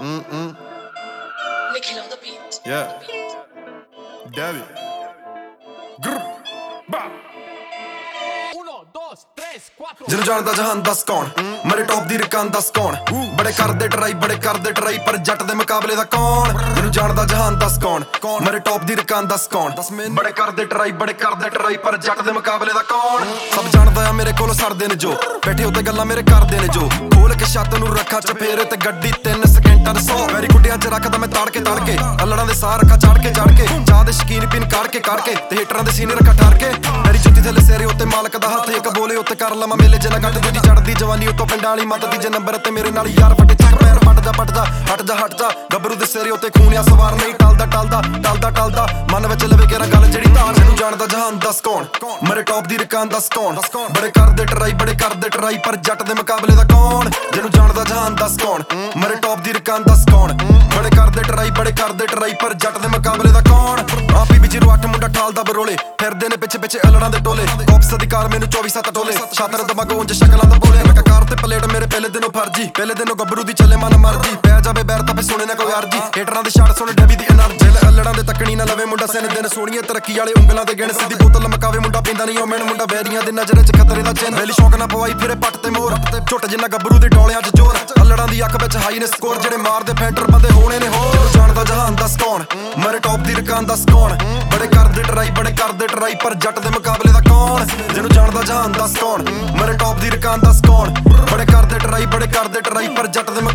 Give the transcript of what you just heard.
Nikhil on the beat. Yeah. David. Grr. Bah. ਜਿਹਨੂੰ ਜਾਣਦਾ ਜਹਾਨ ਦੱਸ ਕੌਣ ਮੇਰੇ ਟੌਪ ਦੀ ਰਕਾਨ ਦੱਸ ਕੌਣ ਬੜੇ ਕਰਦੇ ਟਰਾਈ ਪਰ ਜੱਟ ਦੇ ਮੁਕਾਬਲੇ ਦਾ ਕੌਣ ਜਿਹਨੂੰ ਜਾਣਦਾ ਜਹਾਨ ਦੱਸ ਕੌਣ ਮੇਰੇ ਟੌਪ ਦੀ ਰਕਾਨ ਦੱਸ ਕੌਣ ਬੜੇ ਕਰਦੇ ਟਰਾਈ ਪਰ ਜੱਟ ਦੇ ਮੁਕਾਬਲੇ ਦਾ ਕੌਣ ਸਭ ਜਾਣਦਾ ਆ ਮੇਰੇ ਕੋਲ ਸਰਦੇ ਨੇ ਜੋ ਬੈਠੇ ਉੱਤੇ ਗੱਲਾਂ ਮੇਰੇ ਕਰਦੇ ਨੇ ਜੋ ਖੋਲ ਕੇ ਛੱਤ ਨੂੰ ਰੱਖਾਂ ਚਫੇਰੇ ਤੇ ਗੱਡੀ 3 ਸਕਿੰਟਾਂ ਦੇ 100 ਮੇਰੀ ਗੁੱਡਿਆਂ 'ਚ ਰੱਖਦਾ ਮੈਂ ਤਾੜ ਕੇ ਅਲੜਾਂ ਦੇ ਸਾਹ ਰੱਖਾਂ ਚੜ ਕੇ ਚਾਹ ਦੇ ਸ਼ਕੀਨ ਪੀਨ ਕਰਕੇ ਤੇ ਹੀਟਰਾਂ ਦੇ ਸੀਨੇ ਰੱਖਾਂ ਠਾਰ ਕੇ ਮੇਰੀ ਜੁੱਤੀ ਥੱਲੇ ਸੇਰੇ ਉੱਤੇ ਮਾਲਕ ਦਾ ਹੱਥ ਇੱਕ ਬੋਲੇ ਉੱਤੇ ਕਰ ਲਵਾਂ ਮੇਲੇ ਜੇ ਨਾ ਗੱਡ ਦੀ ਚੜਦੀ ਜਵਾਨੀ ਉੱਤੋਂ ਪਿੰਡਾਂ ਵਾਲੀ ਮੱਤ ਦੀ ਜੇ ਨੰਬਰ ਤੇ ਮੇਰੇ ਨਾਲ ਯਾਰ ਵੱਡੇ ਚੱਕ ਪੈਰ ਹਟ ਜਾ ਗੱਭਰੂ ਦੇ ਸਿਰੇ ਉੱਤੇ ਖੂਨ ਆ ਸਵਾਰ ਨਹੀਂ ਟਲਦਾ ਮਨ ਵਿੱਚ ਲਵੇ ਕੇਰਾ ਗੱਲ ਜਿਹੜੀ ਧਾਰ ਜਿਹਨੂੰ ਜਾਣਦਾ ਜਹਾਨ ਦੱਸ ਕੌਣ ਮੇਰੇ ਟੌਪ ਦੀ ਰਕਾਨ ਦੱਸ ਕੌਣ ਬੜੇ ਕਰਦੇ ਟਰਾਈ ਪਰ ਜੱਟ ਦੇ ਮੁਕਾਬਲੇ ਦਾ ਕੌਣ ਜਿਹਨੂੰ ਜਾਣਦਾ ਜਹਾਨ ਦੱਸ ਕੌਣ ਮੇਰੇ ਟੌਪ ਦੀ ਰਕਾਨ ਦੱਸ ਕੌਣ ਬੜੇ ਕਰਦੇ ਟਰਾਈ ਪਰ ਜੱਟ ਦੇ ਮੁਕਾਬਲੇ ਦਾ ਕੌਣ ਆਪੀ ਵਿੱਚ 8 ਮੁੰਡਾ ਠਾਲਦਾ ਬਰੋਲੇ ਫਿਰਦੇ ਨੇ ਪਿੱਛੇ ਅਲੜਾਂ ਦੇ ਟੋਲੇ ਕੋਪਸ ਅਧਿਕਾਰ ਮੈਨੂੰ 24/7 ਟੋਲੇ ਛਾਤਰ ਦਿਮਾਗੋਂ ਉਂਝ ਸ਼ਕਲਾਂ ਦਾ ਬੋਲੇ ਮੈਂ ਕਾਰ ਤੇ ਪਲੇਟ ਮੇਰੇ ਪਹਿਲੇ ਦਿਨੋਂ ਫਰਜੀ ਪਹਿਲੇ ਦਿਨੋਂ ਗੱਭਰੂ ਦੀ ਚੱਲੇ ਮਨ ਮਰਜੀ ਪੈ ਜਾਵੇ ਬੈਰ ਤਾਂ ਫੇ ਸੁਣੇ ਨਾ ਕੋਈ ਅਰਜੀ ਹੇਟਰਾਂ ਦੇ ਛੱਡ ਸੁਣੇ ਡੈਵੀ ਦੀ એનર્ਜੀ ਅਲੜਾਂ ਦੇ ਤੱਕਣੀ ਨਾ ਲਵੇ ਮੁੰਡਾ ਸਿਨ ਦਿਨ ਸੋਹਣੀਏ ਤਰੱਕੀ ਵਾਲੇ ਉਂਗਲਾਂ ਤੇ ਗਿਣ ਸਿੱਧੀ ਬੋਤਲ ਮਕਾਵੇ ਮੁੰਡਾ ਪੀਂਦਾ ਨਹੀਂ ਉਹ ਮੈਨ ਮੁੰਡਾ ਵੈਰੀਆਂ ਦੇ ਨਜ਼ਰ 'ਚ ਖਤਰੇ ਦਾ ਚਿੰਨ ਵੇਲੀ ਸ਼ੌਕ ਨਾ ਪਵਾਈ ਫਿਰੇ ਪੱਟ ਤੇ ਮੋਰ ਝੁੱਟ ਜਿੰਨਾ ਗੱਭਰੂ ਦੇ ਡੋਲਿਆਂ 'ਚ ਜ਼ੋਰ ਅਲੜਾਂ ਦੀ ਅੱਖ ਵਿੱਚ ਹਾਈ ਨੇ ਸਕੋਰ ਜਿਹੜੇ ਮਾਰਦੇ ਫੈਂਟਰ ਬੰਦੇ ਹੋਣੇ ਨੇ ਹੋਰ ਜਾਣਦਾ ਜਹਾਨ ਦੱਸ ਕੌਣ ਮੇਰੇ ਟੌਪ ਦੀ ਰਕਾਨ ਦੱਸ ਕੌਣ ਬੜੇ ਕਰਦੇ ਟਰਾਈ ਪਰ ਜੱਟ ਦੇ ਮੁਕਾਬਲੇ ਦਾ ਕੌਣ ਜਿਹਨੂੰ ਜਾਣਦਾ ਜਹਾਨ ਦੱਸ ਕੌਣ ਮੇਰੇ ਟੌਪ ਦੀ ਰਕਾਨ ਦੱਸ ਕੌਣ ਬੜੇ ਕਰਦੇ ਟਰਾਈ ਪਰ ਜੱਟ ਦੇ